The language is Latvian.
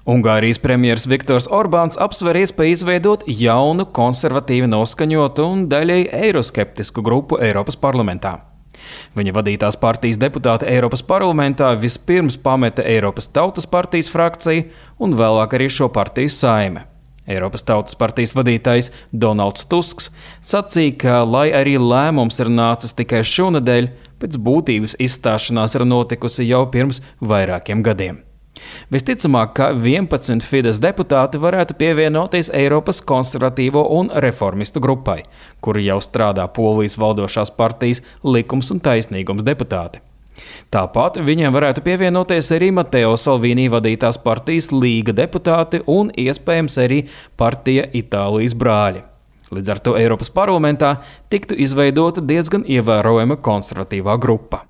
Ungārijas premjers Viktors Orbāns apsver iespēju izveidot jaunu, konservatīvi noskaņotu un daļēji eiroskeptisku grupu Eiropas parlamentā. Viņa vadītās partijas deputāti Eiropas parlamentā vispirms pameta Eiropas Tautas partijas frakciju un vēlāk arī šo partiju Saime. Eiropas Tautas partijas vadītājs Donalds Tusks sacīja, ka, lai arī lēmums ir nācis tikai šonedēļ, pēc būtības izstāšanās ir notikusi jau pirms vairākiem gadiem. Visticamāk, ka 11 Fides deputāti varētu pievienoties Eiropas konservatīvo un reformistu grupai, kuri jau strādā Polijas valdošās partijas Likums un taisnīgums deputāti. Tāpat viņiem varētu pievienoties arī Matteo Salvini vadītās partijas Līga deputāti un iespējams arī partija Itālijas brāļi. Līdz ar to Eiropas parlamentā tiktu izveidota diezgan ievērojama konservatīvā grupa.